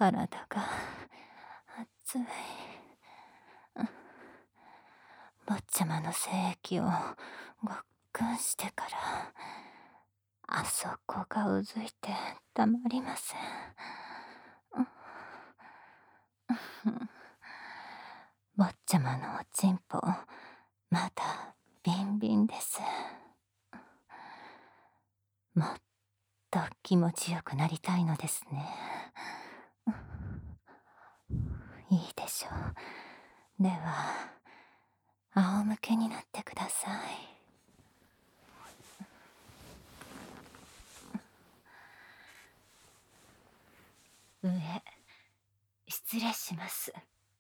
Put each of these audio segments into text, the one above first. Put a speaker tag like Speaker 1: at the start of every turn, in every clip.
Speaker 1: 体が熱い。坊ちゃまの精液をごっくんしてから、あそこがうずいてたまりません。坊ちゃまのおちんぽ、まだビンビンです。もっと気持ちよくなりたいのですね。いいでしょう。では、仰向けになってください。上、失礼します。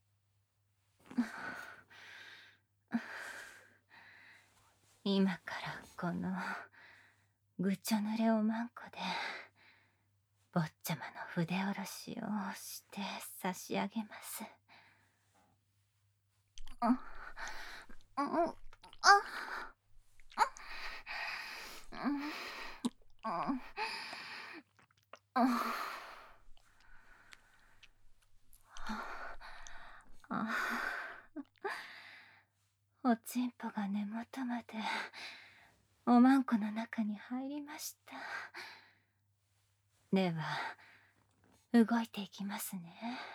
Speaker 1: 今からこのぐちょ濡れおまんこで坊ちゃまの筆下ろしをして差し上げます。おちんぽが根元までおまんこの中に入りました。では動いていきますね。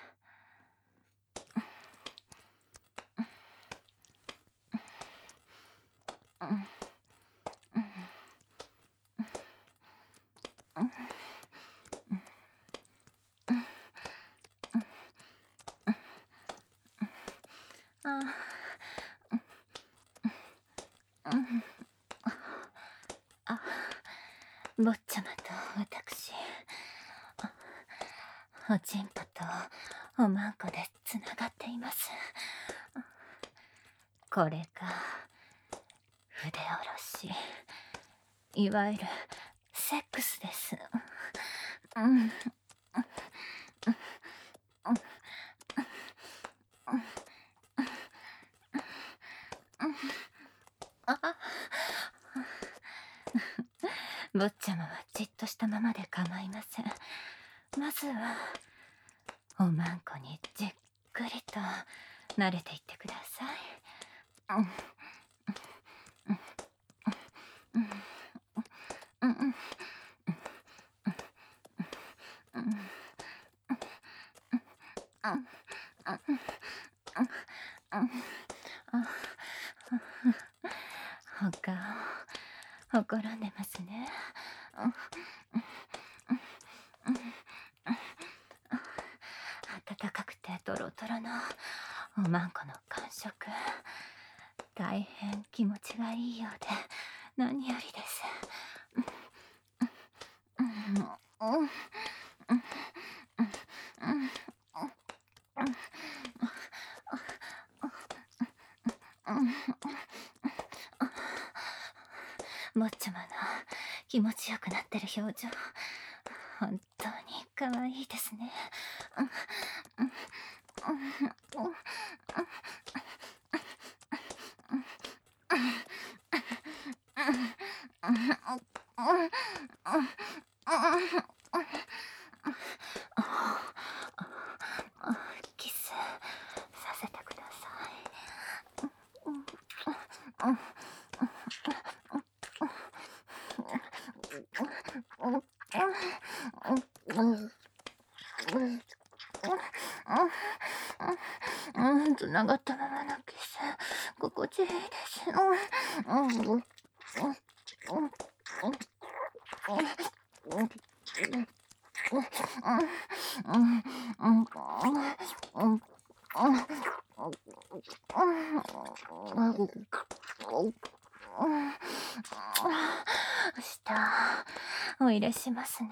Speaker 1: 坊ちゃまと私、おちんぽとおまんこでつながっています。これが筆下ろし、いわゆるセックスです。坊ちゃまはじっとしたままで構いません。まずはおまんこにじっくりと慣れていってください。お顔ほころんでますね。温かくてトロトロのおまんこの感触、大変気持ちがいいようで何よりです。坊ちゃまの気持ちよくなってる表情、本当に可愛いですね。キスさせてください。つながったままのキス、心地いいです。舌お入れしますね。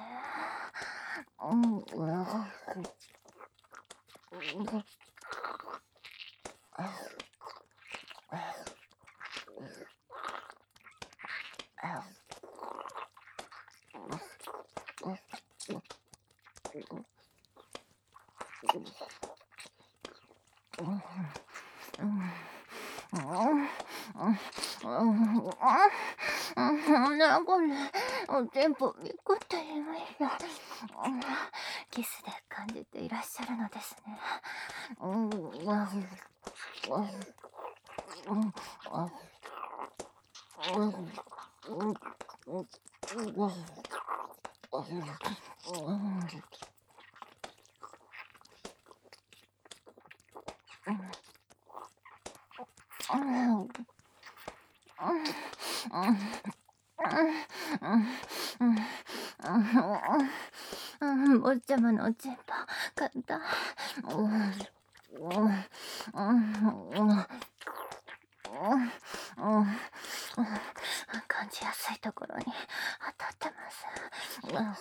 Speaker 1: なんだこれ、 全部みこっていました。キスで感じていらっしゃるのですね。坊ちゃまのおちんぽ硬い。感じやすいところに当たってます。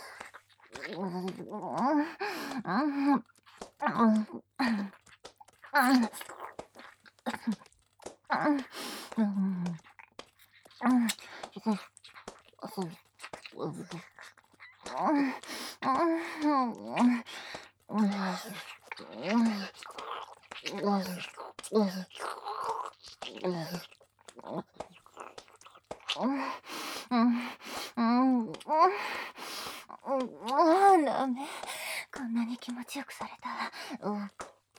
Speaker 1: ダメ。こんなに気持ちよくされたら。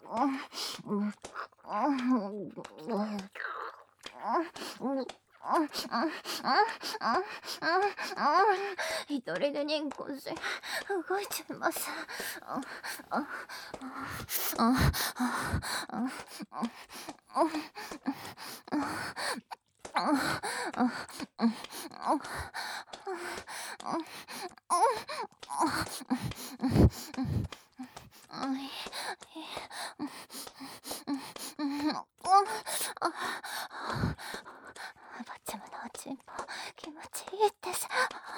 Speaker 1: 一人で人工し動いちゃいます。坊ちゃまのおちんぽ気持ちいいです。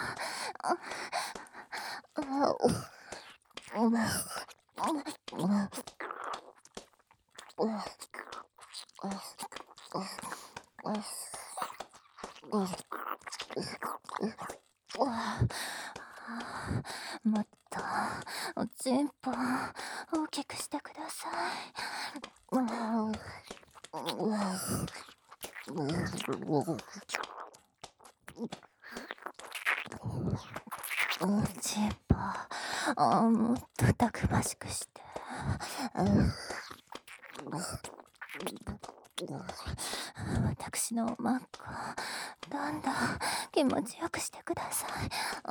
Speaker 1: もっとおちんぽ大きくしてください。おちんぽもっとたくましくして。私のおまんこどんどん気持ちよくしてください。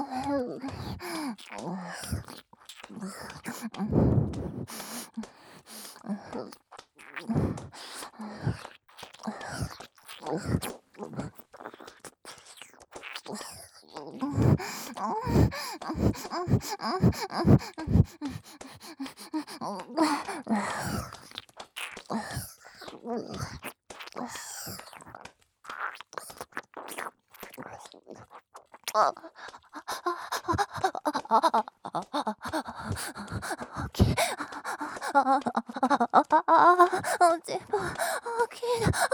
Speaker 1: おちんぽ大きいな。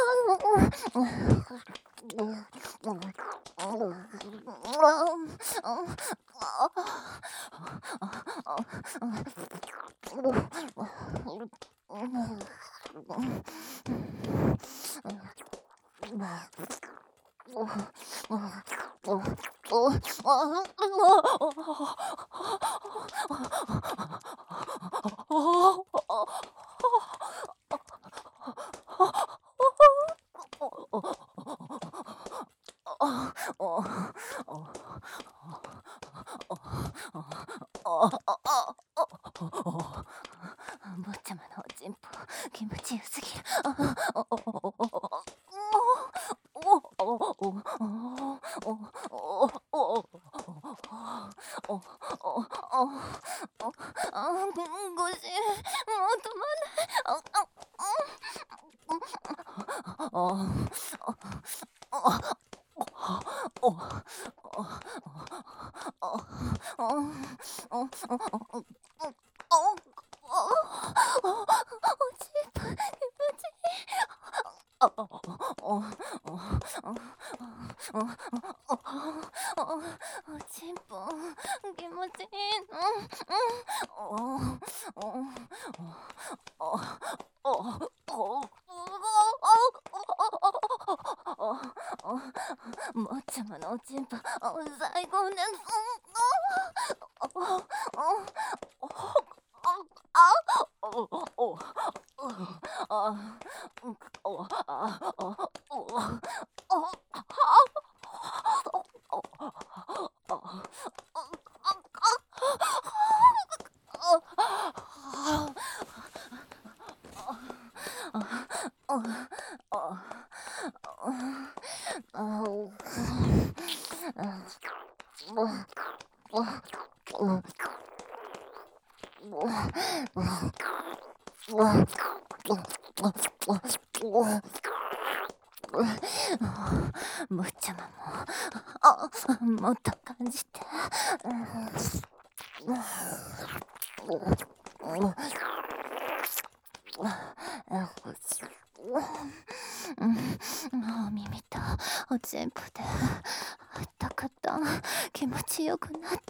Speaker 1: 坊ちゃまのおちんぽ気持ちよすぎる。ご主人もう止まんない。おちんぽ気持ちいいの。 坊ちゃまのおちんぽ最高です。坊ちゃまももっと感じて。お耳とおちんぽであったかった気持ちよくなって。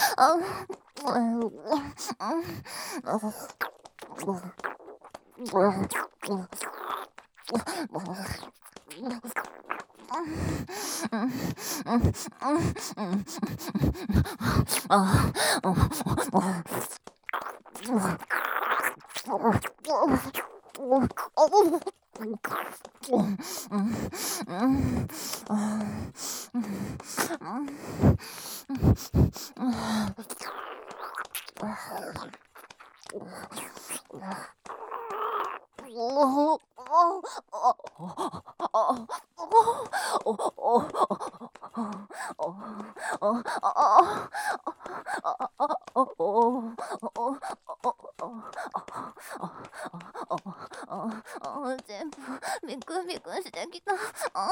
Speaker 1: 全部ビクビクしてきた。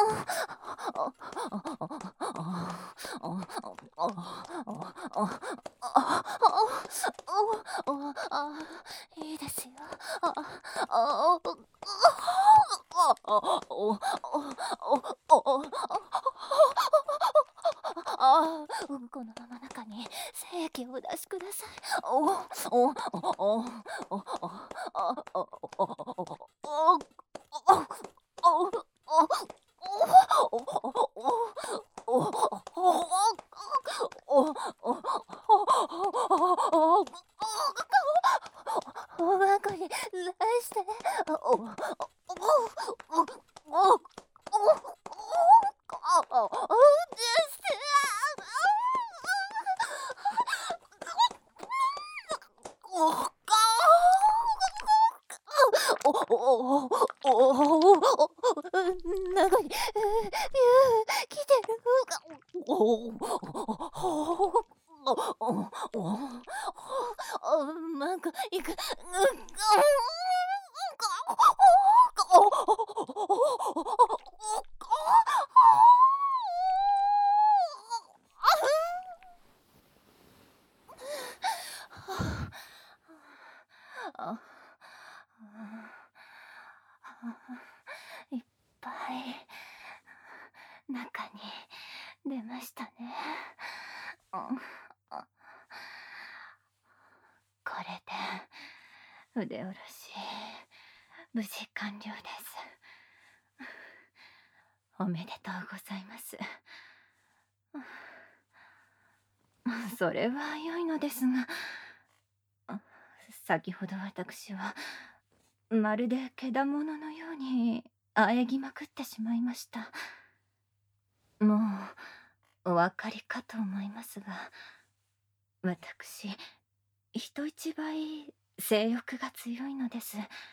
Speaker 1: いいですよ。このまま中に精液をお出しください。おまんこに来して。中に来てる。なんかいく。いっぱい中に出ましたね。これで腕下ろし無事完了です。おめでとうございます。それは良いのですが、先ほど私はまるでけだもののように喘ぎまくってしまいました。もうお分かりかと思いますが、私人一倍性欲が強いのです。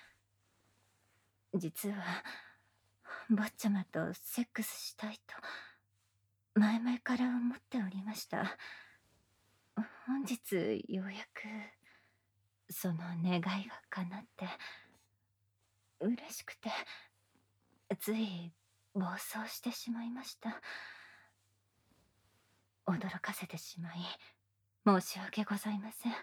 Speaker 1: 実は坊ちゃまとセックスしたいと前々から思っておりました。本日ようやくその願いが叶って嬉しくてつい暴走してしまいました。驚かせてしまい申し訳ございません。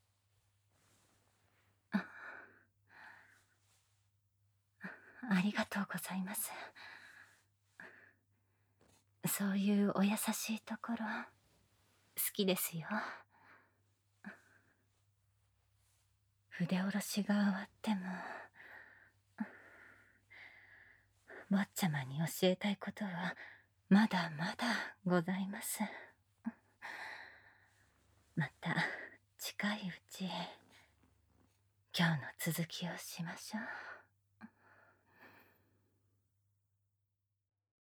Speaker 1: ありがとうございます。そういうお優しいところ好きですよ。筆下ろしが終わっても坊ちゃまに教えたいことはまだまだございます。また近いうち今日の続きをしましょう。